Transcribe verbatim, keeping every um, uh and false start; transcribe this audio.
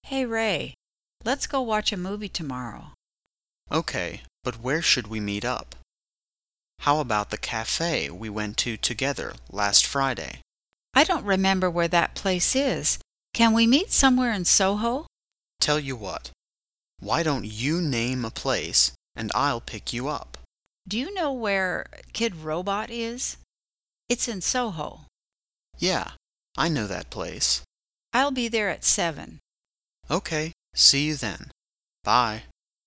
Hey Ray, let's go watch a movie tomorrow. Okay, but where should we meet up? How about the cafe we went to together last Friday? I don't remember where that place is. Can we meet somewhere in Soho? Tell you what, why don't you name a place and I'll pick you up? Do you know where Kid Robot is? It's in Soho. Yeah, I know that place. I'll be there at seven. Okay, see you then. Bye.